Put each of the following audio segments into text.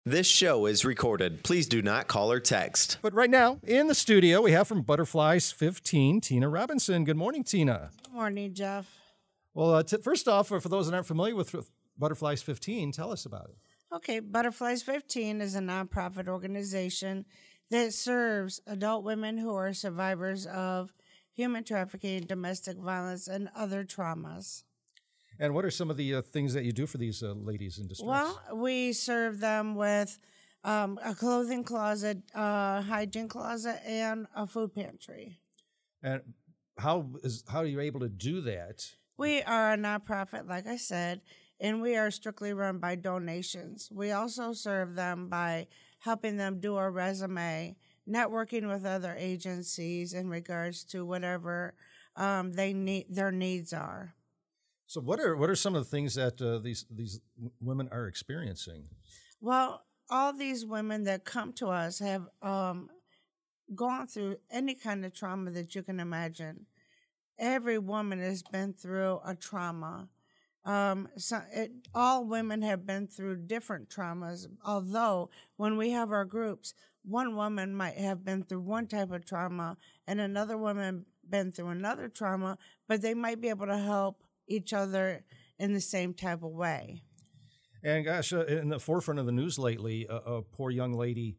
This show is recorded. Please do not call or text. But right now, in the studio, we have from Butterflies 15, Tina Robinson. Good morning, Tina. Good morning, Jeff. Well, first off, for those that aren't familiar with Butterflies 15, tell us about it. Okay, Butterflies 15 is a nonprofit organization that serves adult women who are survivors of human trafficking, domestic violence, and other traumas. And what are some of the things that you do for these ladies in distress? Well, we serve them with a clothing closet, a hygiene closet, and a food pantry. And how are you able to do that? We are a nonprofit, like I said, and we are strictly run by donations. We also serve them by helping them do a resume, networking with other agencies in regards to whatever their needs are. So what are some of the things that these women are experiencing? Well, all these women that come to us have gone through any kind of trauma that you can imagine. Every woman has been through a trauma. All women have been through different traumas, although when we have our groups, one woman might have been through one type of trauma and another woman been through another trauma, but they might be able to help each other in the same type of way. And gosh, in the forefront of the news lately, a poor young lady,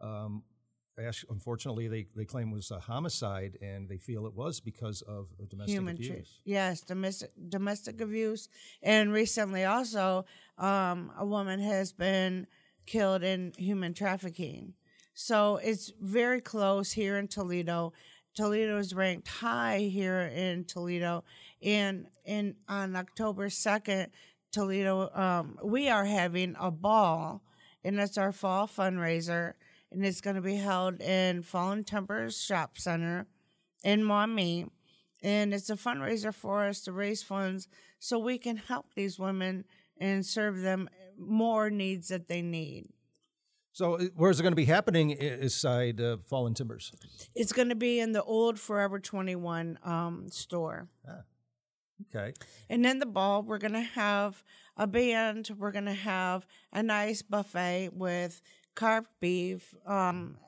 unfortunately, they claim was a homicide, and they feel it was because of domestic abuse. Yes, domestic abuse. And recently also, a woman has been killed in human trafficking. So it's very close here in Toledo. Toledo is ranked high here in Toledo. And on October 2nd, Toledo, we are having a ball, and it's our fall fundraiser, and it's going to be held in Fallen Timbers Shop Center in Maumee. And it's a fundraiser for us to raise funds so we can help these women and serve them more needs that they need. So where's it going to be happening inside Fallen Timbers? It's going to be in the old Forever 21 store. Ah, okay. And in the ball, we're going to have a band. We're going to have a nice buffet with carved beef, and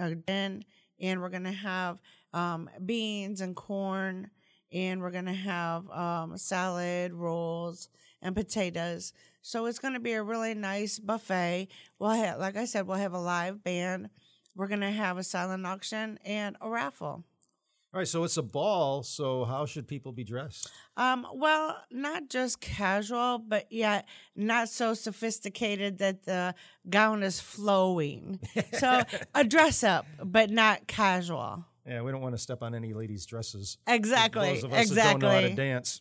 we're going to have beans and corn, and we're going to have salad, rolls, and potatoes. So it's going to be a really nice buffet. We'll have, like I said, we'll have a live band. We're going to have a silent auction and a raffle. All right, so it's a ball, so how should people be dressed? Well, not just casual, but yet not so sophisticated that the gown is flowing. So a dress up, but not casual. Yeah, we don't want to step on any ladies' dresses. Exactly. Those of us that don't know how to dance.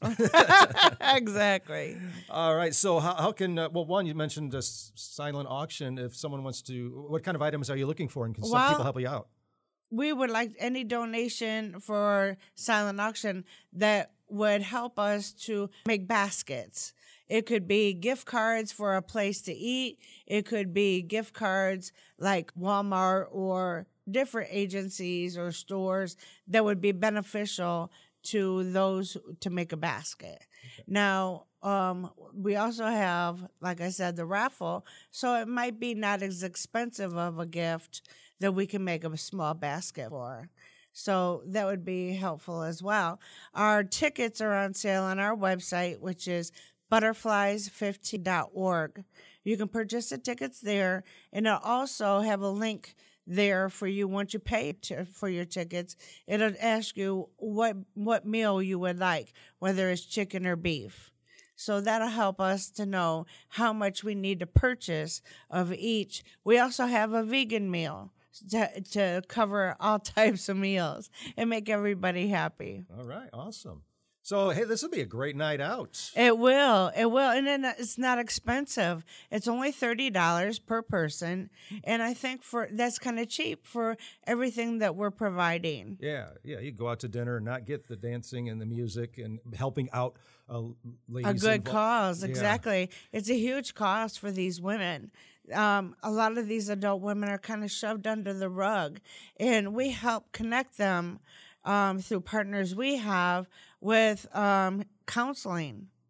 Exactly. All right. So how can, one, you mentioned a silent auction. If someone wants to, what kind of items are you looking for? And can some people help you out? We would like any donation for silent auction that would help us to make baskets. It could be gift cards for a place to eat. It could be gift cards like Walmart or different agencies or stores that would be beneficial to those to make a basket. Okay. Now, we also have, like I said, the raffle, so it might be not as expensive of a gift that we can make a small basket for. So that would be helpful as well. Our tickets are on sale on our website, which is butterflies15.org. You can purchase the tickets there, and it'll also have a link there for you. Once you pay for your tickets, it'll ask you what meal you would like, whether it's chicken or beef. So that'll help us to know how much we need to purchase of each. We also have a vegan meal to cover all types of meals and make everybody happy. All right, awesome. So, hey, this will be a great night out. It will. And then it's not expensive. It's only $30 per person. And I think that's kind of cheap for everything that we're providing. Yeah. You go out to dinner and not get the dancing and the music and helping out ladies. A good cause, exactly. Yeah. It's a huge cost for these women. A lot of these adult women are kind of shoved under the rug. And we help connect them through partners we have with counseling.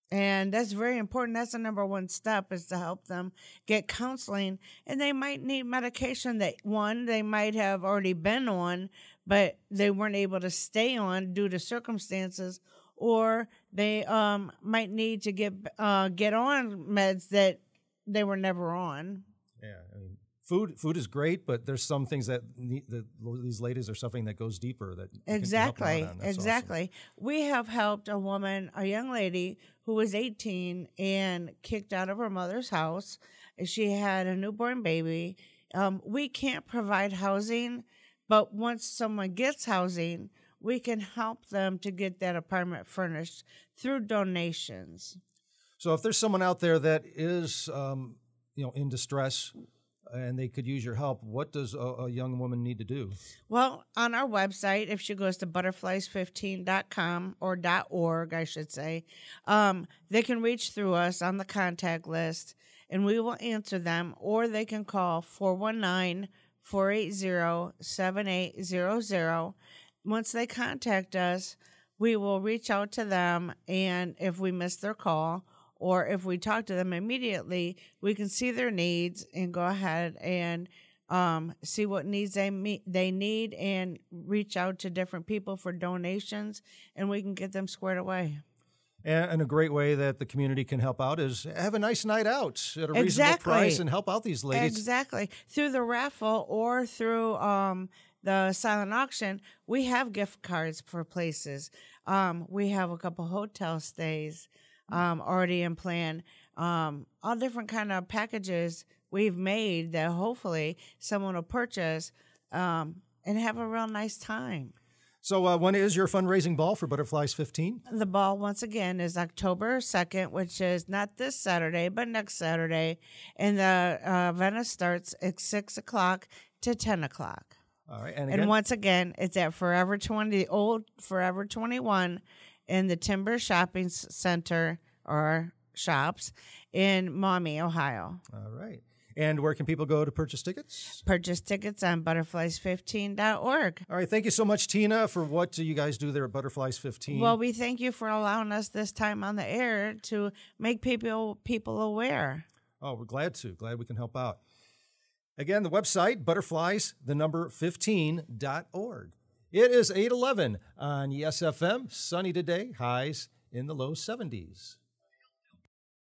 And that's very important. That's the number one step, is to help them get counseling. And they might need medication that, one, they might have already been on, but they weren't able to stay on due to circumstances, or they might need to get on meds that they were never on. Yeah, I mean, food is great, but there's some things that these ladies are suffering that goes deeper. That exactly. Awesome. We have helped a young lady who was 18 and kicked out of her mother's house. She had a newborn baby. We can't provide housing, but once someone gets housing, we can help them to get that apartment furnished through donations. So if there's someone out there that is in distress and they could use your help, what does a young woman need to do? Well, on our website, if she goes to butterflies15.com or .org, I should say, they can reach through us on the contact list, and we will answer them, or they can call 419-480-7800. Once they contact us, we will reach out to them, and if we miss their call, or if we talk to them immediately, we can see their needs and go ahead and see what needs they need, and reach out to different people for donations, and we can get them squared away. And a great way that the community can help out is have a nice night out at a reasonable price and help out these ladies. Exactly. Through the raffle or through the silent auction, we have gift cards for places. We have a couple hotel stays already in plan. All different kind of packages we've made that hopefully someone will purchase and have a real nice time. So when is your fundraising ball for Butterflies 15? The ball, once again, is October 2nd, which is not this Saturday, but next Saturday. And the event starts at 6 o'clock to 10 o'clock. All right. And once again, it's at the old Forever 21 in the Timber Shopping Center or shops in Maumee, Ohio. All right. And where can people go to purchase tickets? Purchase tickets on butterflies15.org. All right. Thank you so much, Tina, for what you guys do there at Butterflies 15. Well, we thank you for allowing us this time on the air to make people aware. Oh, we're glad to. Glad we can help out. Again, the website, butterflies15.org. It is 8:11 on YesFM. Sunny today, highs in the low 70s.